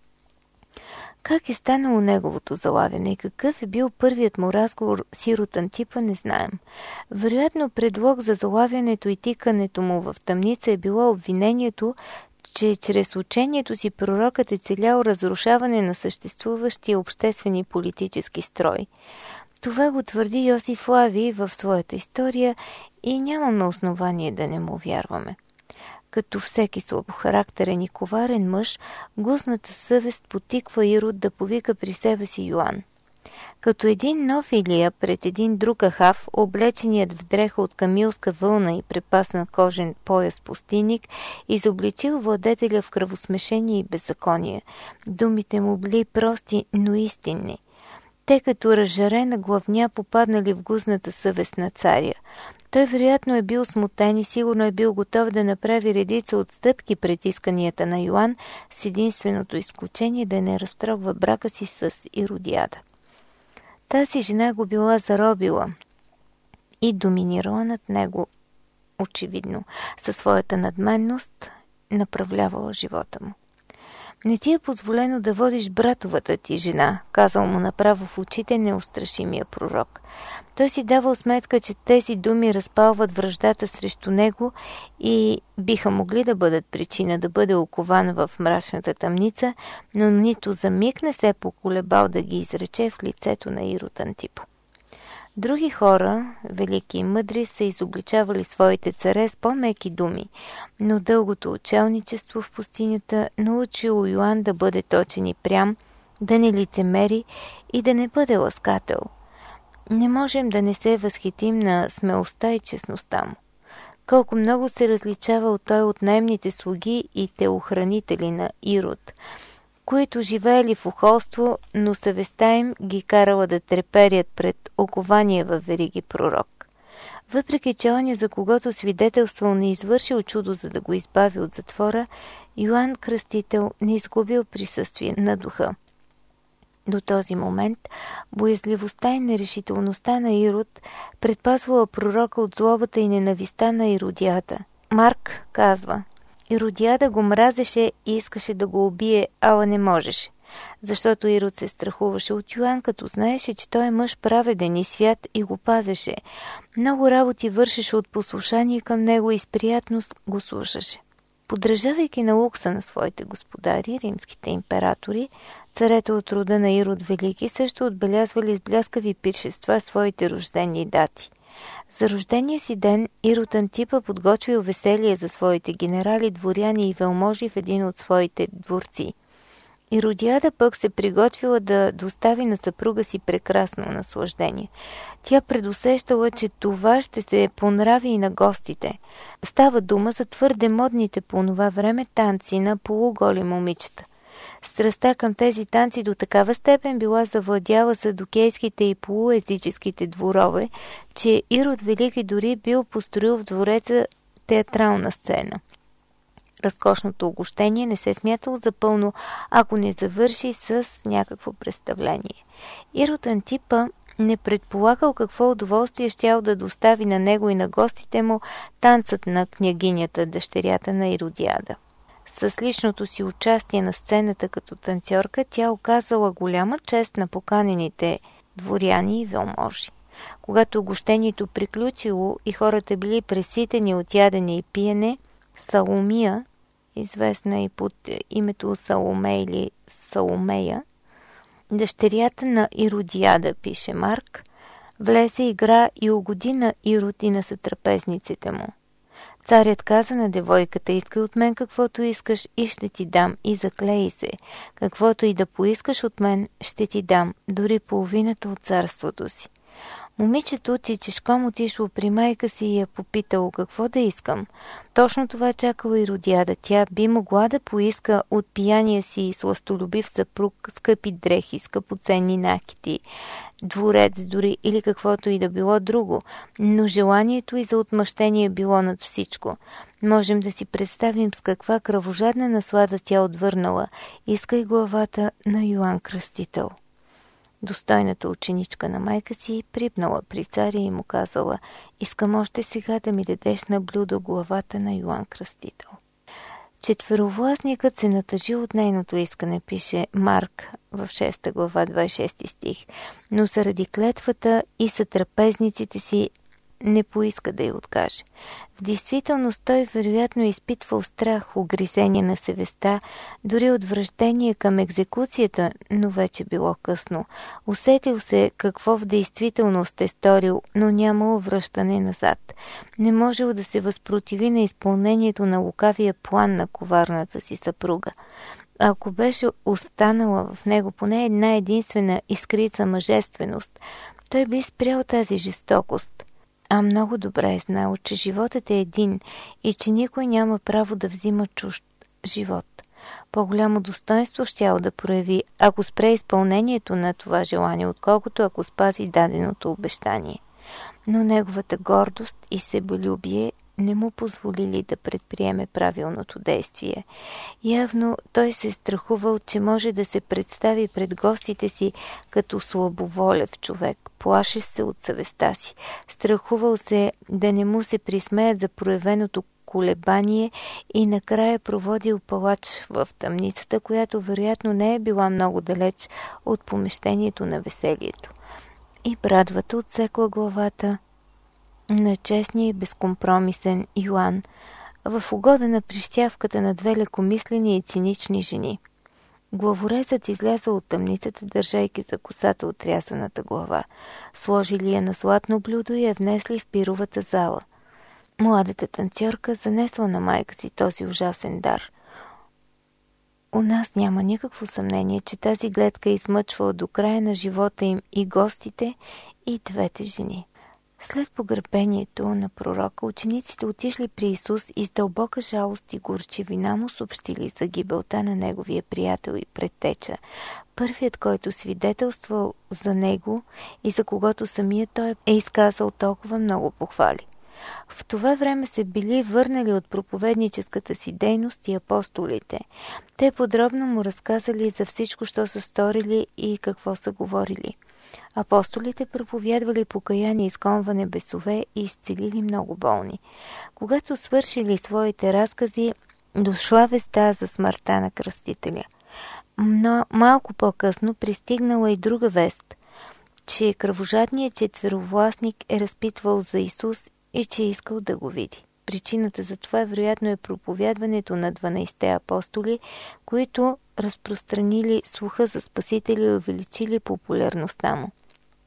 Как е станало неговото залавяне и какъв е бил първият му разговор с Ирод Антипа, не знаем. Вероятно предлог за залавянето и тикането му в тъмница е било обвинението, че чрез учението си пророкът е целял разрушаване на съществуващия обществен и политически строй. Това го твърди Йосиф Лави в своята история и нямаме основание да не му вярваме. Като всеки слабохарактерен и коварен мъж, гузната съвест потиква Ирод да повика при себе си Йоан. Като един нов Илия пред един друг Ахав, облеченият в дреха от камилска вълна и препаснат кожен пояс пустиник, изобличил владетеля в кръвосмешение и беззаконие. Думите му били прости, но истинни. Те като разжарена главня попаднали в гузната съвест на царя. Той вероятно е бил смутен и сигурно е бил готов да направи редица отстъпки пред исканията на Йоан, с единственото изключение да не разтрогва брака си с Иродиада. Тази жена го била заробила и доминирала над него, очевидно, със своята надменност направлявала живота му. Не ти е позволено да водиш братовата ти жена, казал му направо в очите неустрашимия пророк. Той си давал сметка, че тези думи разпалват враждата срещу него и биха могли да бъдат причина да бъде окован в мрачната тъмница, но нито за миг не се поколебал да ги изрече в лицето на Ирод Антип. Други хора, велики и мъдри, са изобличавали своите царе с по-меки думи, но дългото учелничество в пустинята научило Йоан да бъде точен и прям, да не лицемери и да не бъде ласкател. Не можем да не се възхитим на смелостта и честността му. Колко много се различавал той от наемните слуги и телохранители на Ирод, които живеели в ухолство, но съвестта им ги карала да треперят пред окования във вериги пророк. Въпреки че оня, за когото свидетелствал, не извършил чудо, за да го избави от затвора, Йоан Кръстител не изгубил присъствие на духа. До този момент боязливостта и нерешителността на Ирод предпазвала пророка от злобата и ненавистта на Иродиада. Марк казва: Иродиада го мразеше и искаше да го убие, ала не можеше. Защото Ирод се страхуваше от Йоан, като знаеше, че той е мъж праведен и свят и го пазеше. Много работи вършеше от послушание към него и с приятност го слушаше. Подражавайки на лукса на своите господари, римските императори, царете от рода на Ирод Велики също отбелязвали с бляскави пиршества своите рождени дати. За рождения си ден Ирод Антипа подготвил веселие за своите генерали, дворяни и велможи в един от своите дворци. Иродиада пък се приготвила да достави на съпруга си прекрасно наслаждение. Тя предусещала, че това ще се понрави и на гостите. Става дума за твърде модните по това време танци на полуголи момичета. Страстта към тези танци до такава степен била завладяла садокейските и полуезическите дворове, че Ирод Велики дори бил построил в двореца театрална сцена. Разкошното угощение не се смятало за пълно, ако не завърши с някакво представление. Ирод Антипа не предполагал какво удоволствие щял да достави на него и на гостите му танцът на княгинята, дъщерята на Иродиада. С личното си участие на сцената като танцорка, тя оказала голяма чест на поканените дворяни и велможи. Когато угощението приключило и хората били преситени от ядене и пиене, Саломия, известна и под името Саломе или Саломея, дъщерята на Иродиада, пише Марк, влезе, игра и угоди на Ирод и на сътрапезниците му. Царят каза на девойката: искай от мен каквото искаш и ще ти дам, и заклей се. Каквото и да поискаш от мен, ще ти дам, дори половината от царството си. Момичето тичешком отишло при майка си и я попитало какво да искам. Точно това чакала Иродиада. Тя би могла да поиска от пияния си и сластолюбив съпруг скъпи дрехи, скъпоценни накити, дворец дори или каквото и да било друго, но желанието и за отмъщение било над всичко. Можем да си представим с каква кръвожадна наслада тя отвърнала: искай главата на Йоан Кръстител. Достойната ученичка на майка си припнала при царя и му казала: искам още сега да ми дадеш на блюдо главата на Йоан Кръстител. Четверовластникът се натъжи от нейното искане, пише Марк в шеста глава, двадесет и шести стих, но заради клетвата и сътрапезниците си не поиска да й откаже. В действителност той вероятно изпитвал страх, угризение на съвестта, дори отвращение към екзекуцията, но вече било късно. Усетил се какво в действителност е сторил, но нямало връщане назад. Не можел да се възпротиви на изпълнението на лукавия план на коварната си съпруга. Ако беше останала в него поне една единствена искрица мъжественост, той би спрял тази жестокост. А много добре е знал, че животът е един и че никой няма право да взима чужд живот. По-голямо достоинство щял да прояви, ако спре изпълнението на това желание, отколкото ако спази даденото обещание. Но неговата гордост и себелюбие не му позволили да предприеме правилното действие. Явно той се страхувал, че може да се представи пред гостите си като слабоволев човек, плаше се от съвестта си. Страхувал се да не му се присмеят за проявеното колебание и накрая проводил палач в тъмницата, която вероятно не е била много далеч от помещението на веселието. И брадвата отсекла главата на честния и безкомпромисен Йоан в угода на прищявката на две лекомислени и цинични жени. Главорезът излязъл от тъмницата, държайки за косата отрязаната глава. Сложили я на златно блюдо и я внесли в пировата зала. Младата танцорка занесла на майка си този ужасен дар. У нас няма никакво съмнение, че тази гледка измъчвала до края на живота им и гостите, и двете жени. След погребението на пророка, учениците отишли при Исус и с дълбока жалост и горчивина му съобщили за гибелта на неговия приятел и предтеча, първият, който свидетелствал за него и за когото самият той е изказал толкова много похвали. В това време се били върнали от проповедническата си дейност и апостолите. Те подробно му разказали за всичко, що са сторили и какво са говорили. Апостолите проповядвали покаяние, изгонване бесове и изцелили много болни. Когато свършили своите разкази, Дошла веста за смъртта на кръстителя. Но малко по-късно пристигнала и друга вест, че кръвожадният четверовластник е разпитвал за Исус и че е искал да го види. Причината за това вероятно е проповядването на дванайсетте апостоли, които разпространили слуха за Спасителя и увеличили популярността му.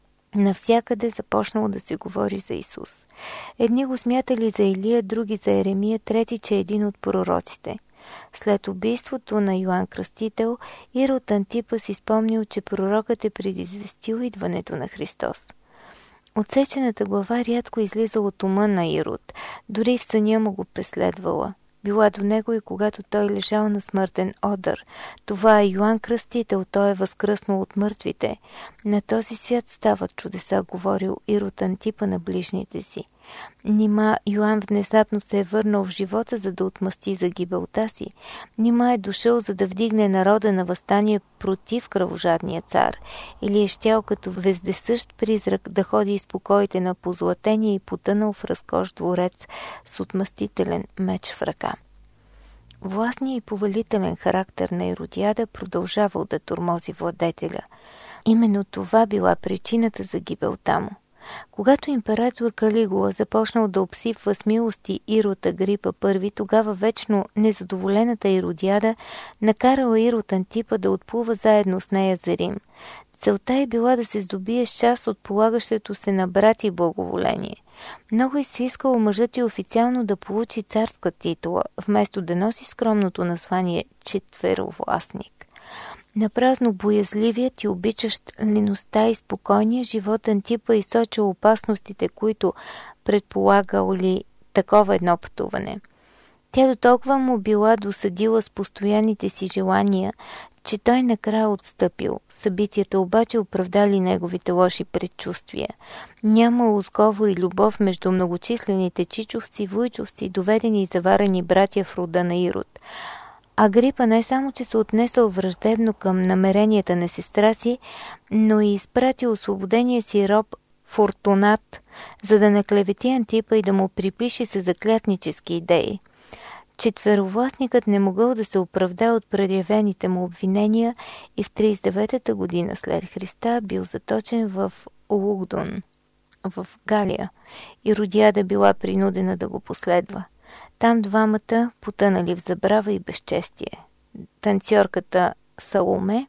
Навсякъде започнало да се говори за Исус. Едни го смятали за Илия, други за Еремия, трети, че е един от пророците. След убийството на Йоан Кръстител, Ирод Антипа си спомнил, че пророкът е предизвестил идването на Христос. Отсечената глава рядко излиза от ума на Ирод, дори в съня му го преследвала. Била до него и когато той лежал на смъртен одър. Това е Йоан Кръстител, той е възкръснал от мъртвите. На този свят стават чудеса, говорил Ирод Антипа на ближните си. Нима Йоан внезапно се е върнал в живота, за да отмъсти за гибелта си. Нима е дошъл, за да вдигне народа на въстание против кръвожадния цар. Или е щял като вездесъщ призрак да ходи из покоите на позлатения и потънал в разкош дворец с отмъстителен меч в ръка. Властният и повелителен характер на Иродиада продължавал да тормози владетеля. Именно това била причината за гибелта му. Когато император Калигула започнал да обсипва с милости Ирод Агрипа първи, тогава вечно незадоволената Иродиада накарала Ирод Антипа да отплува заедно с нея за Рим. Целта е била да се здобие с част от полагащото се на брати благоволение. Много и се искало мъжът и официално да получи царска титула, вместо да носи скромното название четверовластник. Напразно боязливият и обичащ леността и спокойния живот Антипа изсочил опасностите, които предполагал ли такова едно пътуване. Тя до толкова му била досъдила с постоянните си желания, че той накрая отстъпил. Събитията обаче оправдали неговите лоши предчувствия. Нямало сговор и любов между многочислените чичовци, вуйчовци, доведени и заварени братя в рода на Ирод. Агрипа не само, че се отнесъл враждебно към намеренията на сестра си, но и изпратил освободения си роб Фортунат, за да наклевети Антипа и да му припише се заклятнически идеи. Четверовластникът не могъл да се оправда от предявените му обвинения и в тридесет и деветата година след Христа бил заточен в Лугдун, в Галия. Иродиада била принудена да го последва. Там двамата потънали в забрава и безчестие. Танцорката Саломе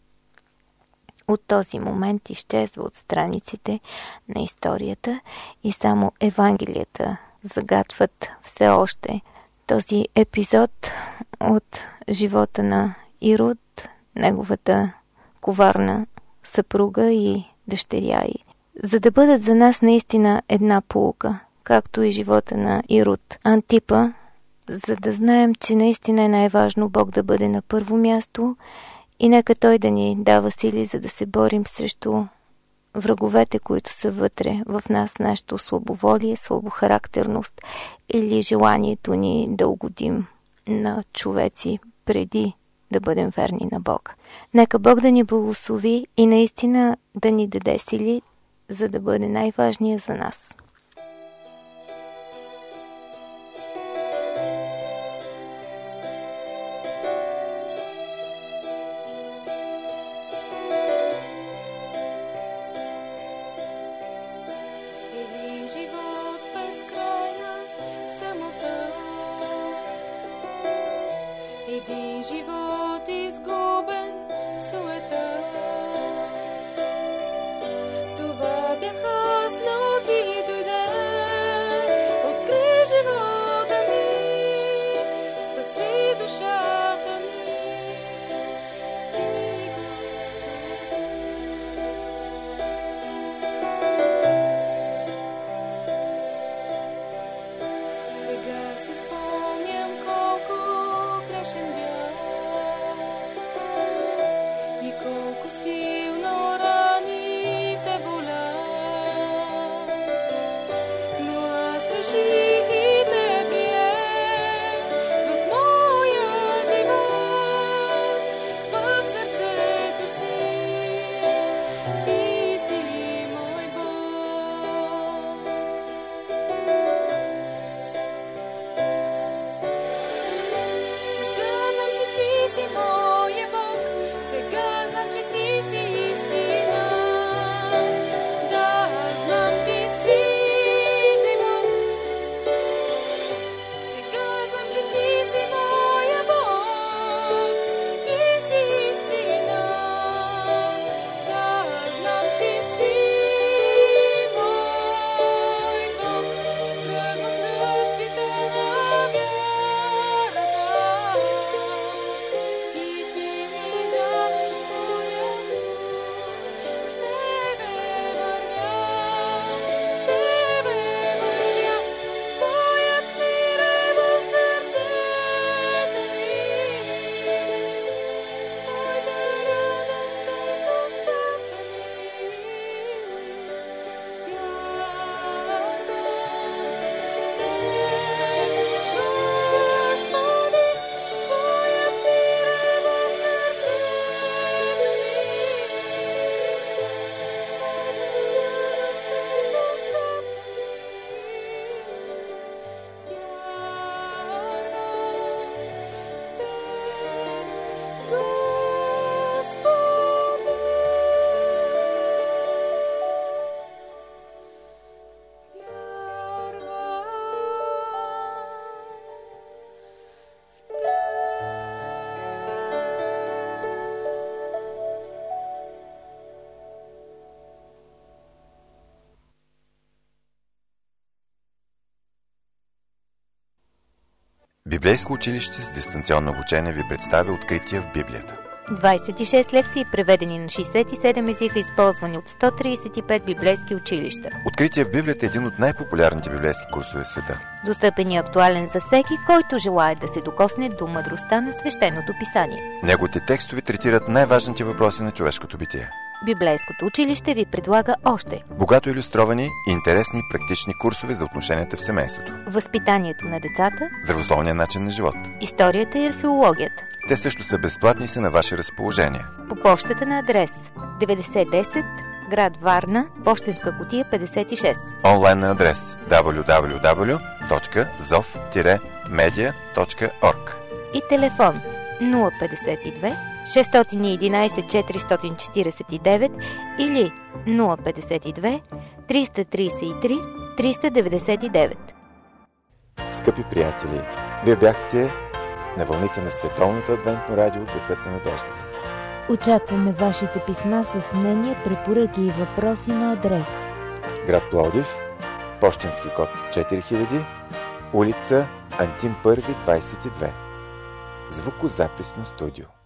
от този момент изчезва от страниците на историята и само Евангелията загатват все още този епизод от живота на Ирод, неговата коварна съпруга и дъщеря й, за да бъдат за нас наистина една поука, както и живота на Ирод Антипа, за да знаем, че наистина е най-важно Бог да бъде на първо място и нека Той да ни дава сили, за да се борим срещу враговете, които са вътре в нас, нашето слабоволие, слабохарактерност или желанието ни да угодим на човеци преди да бъдем верни на Бог. Нека Бог да ни благослови и наистина да ни даде сили, за да бъде най-важният за нас. Един живот изгубен в суета. Това бях аз, но ти дойде, откри живота ми, спаси душата ми, ти Господи. Сега си спомням колко грешен бях и колко силно раните болят, но аз реших и те приех в моя живот, в сърцето си, ти си мой Бог. Сега Библейско училище с дистанционно обучение ви представя открития в Библията. двадесет и шест лекции, преведени на шейсет и седем езика, използвани от сто тридесет и пет библейски училища. Открития в Библията е един от най-популярните библейски курсове в света. Достъпен и актуален за всеки, който желае да се докосне до мъдростта на свещеното писание. Неговите текстове третират най-важните въпроси на човешкото битие. Библейското училище ви предлага още богато илюстровани и интересни и практични курсове за отношенията в семейството, възпитанието на децата, здравословния начин на живот, историята и археологията. Те също са безплатни и са на ваше разположение. По почтата на адрес деветдесет десет, град Варна, пощенска кутия петдесет и шест. Онлайн на адрес дабъл ю дабъл ю дабъл ю точка зов медиа точка орг и телефон нула петдесет и две, шестстотин и единадесет, четиристотин четиридесет и девет или нула петдесет и две, триста тридесет и три, триста деветдесет и девет. Скъпи приятели, вие бяхте на вълните на Световното адвентно радио Гласът на надеждата. Очакваме вашите писма с мнения, препоръки и въпроси на адрес: град Пловдив, пощенски код четири хиляди, улица Антим първи, двадесет и две. Звукозаписно студио.